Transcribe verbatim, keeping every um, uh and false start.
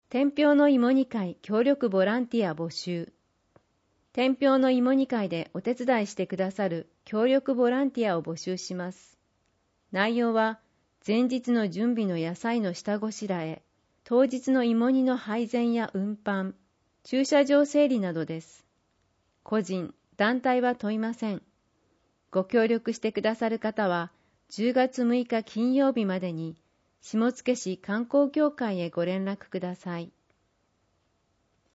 天平の芋煮会協力ボランティア募集。天平の芋煮会でお手伝いしてくださる協力ボランティアを募集します。内容は、前日の準備の野菜の下ごしらえ、当日の芋煮の配膳や運搬、駐車場整理などです。個人、団体は問いません。ご協力してくださる方は、じゅうがつむいか金曜日までに、下野市観光協会へご連絡ください。